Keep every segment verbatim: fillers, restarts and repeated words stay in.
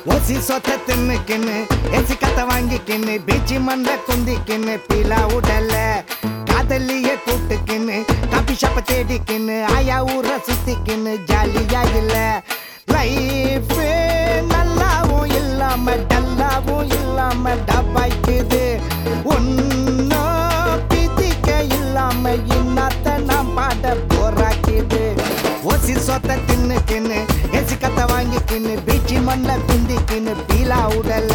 ஓசி சொத்த தின்னுக்கின்னு ஏசி கத்த வாங்கிக்கின்னு பீச்சி மண்ட குந்திக்கின்னு பீலா உடல்ல காதலிய கூட்டுக்கின்னு காபி ஷாப்ப தேடிக்கின்னு ஆயா ஊர சுத்திக்கின்னு ஜாலியா இல்ல லைஃப் நல்லாவும் இல்லாம டல்லாவும் இல்லாம டபாய்க்குது ஒன்னும் பிதிக்க இல்லாம இன்னத்த நாம் பாட போராக்கிது ஓசி சொத்த தின்னுக்கின்னு ஏசி கத்த வாங்கிக்கின்னு பீச்சி மண்ண குந்திக்கின்னு பீலா உடல்ல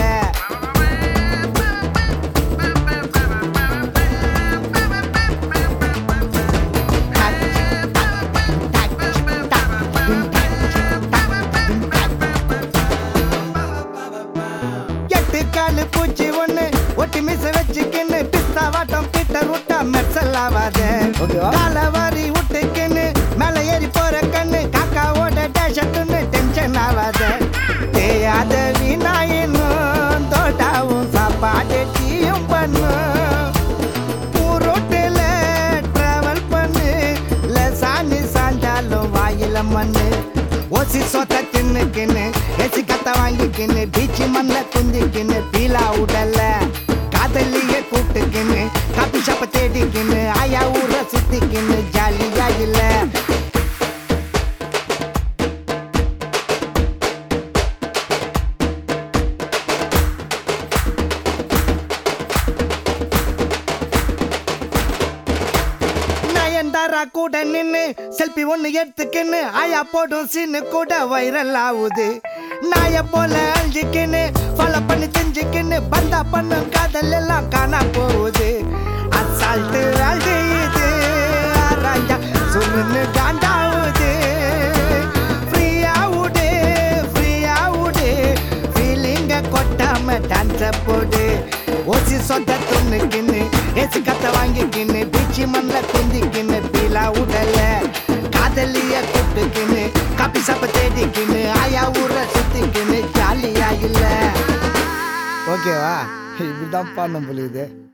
காலு பூச்சி ஒண்ணு ஒட்டி மிச வச்சுக்கின்னு பிஸ்தா வாட்டம் பீட்டர் விட்டா மெர்சல்லாவாத காலவாரி விட்டுக்கின்னு மேல ஏறி போற கண்ணு காக்காவோட டேஷட்டுன்னு டென்ஷன் ஆவாத தேயாத வீணாயினும் தோட்டாவும் சாப்பாடு டீயும் பண்ணும் ஊரோட்டில டிராவல் பண்ணு லசானி சாஞ்சாலும் வாயில மண்ணு ஓசி சொத்த தின்னுக்கின்னு ஏசி கத்த வாங்கிக்கின்னு பீச்சி மண்ண குந்திக்கின்னு பீலா உடல்ல காதலிய கூட்டுக்கின்னு காபி ஷாப்ப தேடிக்கின்னு ஆயா ஊர சுத்திக்கின்னு ஜாலியா இல்ல நயன்தாரா கூட நின்னு செல்ஃபி ஒண்ணு எடுத்துக்கின்னு ஆயா போடும் சீனு கூட வைரல் ஆகுது நாய போல அழிஞ்சிக்கின்னு ஃபாலோ பண்ணி தெரிஞ்சுக்கின்னு பந்தா பண்ணும் காதல் எல்லாம் காணா போகுது அசால்ட்டு அழுது ராஜா சுருன்னு காண்டாவுது ஃப்ரீயா விடு ஃப்ரீயா விடு ஃபீலிங்க கொட்டாம டான்ஸ போடு ஓசி சொத்த துண்ணுக்கின்னு ஏசி கத்த வாங்கிக்கின்னு பீச்சி மண்ல குந்திக்கின்னு பீலா உடல்ல காதலிய கூப்பிட்டுக்கின்னு காபி சாப்ப தேடிக்கின்னு ஆயா ஊர சுத்திக்கின்னு ஜாலியா இல்ல ஓகேவா இப்படிதான் பண்ண முடியுது